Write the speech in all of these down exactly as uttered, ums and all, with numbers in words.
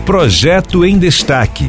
Projeto em Destaque.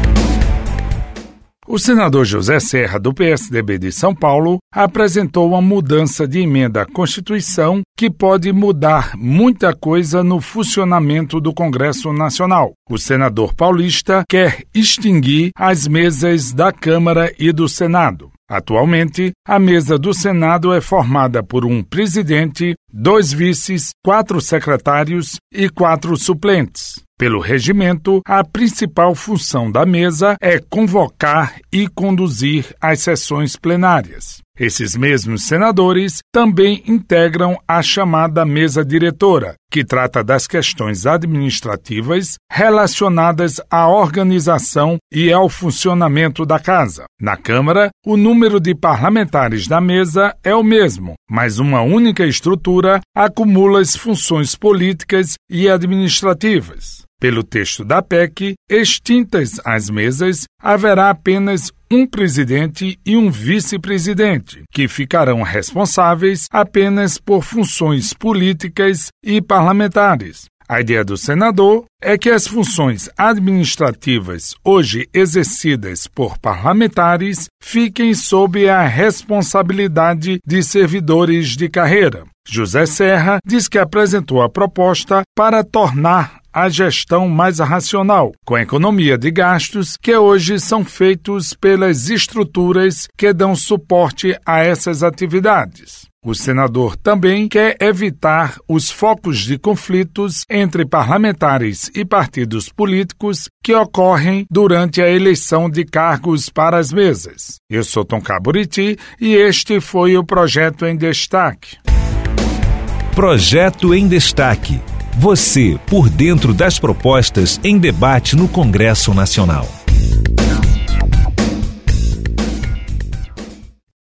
O senador José Serra, do P S D B de São Paulo, apresentou uma mudança de emenda à Constituição que pode mudar muita coisa no funcionamento do Congresso Nacional. O senador paulista quer extinguir as mesas da Câmara e do Senado. Atualmente, a mesa do Senado é formada por um presidente, dois vices, quatro secretários e quatro suplentes. Pelo regimento, a principal função da mesa é convocar e conduzir as sessões plenárias. Esses mesmos senadores também integram a chamada mesa diretora, que trata das questões administrativas relacionadas à organização e ao funcionamento da Casa. Na Câmara, o número de parlamentares da mesa é o mesmo, mas uma única estrutura acumula as funções políticas e administrativas. Pelo texto da P E C, extintas as mesas, haverá apenas um presidente e um vice-presidente, que ficarão responsáveis apenas por funções políticas e parlamentares. A ideia do senador é que as funções administrativas hoje exercidas por parlamentares fiquem sob a responsabilidade de servidores de carreira. José Serra diz que apresentou a proposta para tornar a gestão mais racional, com a economia de gastos que hoje são feitos pelas estruturas que dão suporte a essas atividades. O senador também quer evitar os focos de conflitos entre parlamentares e partidos políticos que ocorrem durante a eleição de cargos para as mesas. Eu sou Tom Caburiti e este foi o Projeto em Destaque. Projeto em Destaque. Você por dentro das propostas em debate no Congresso Nacional.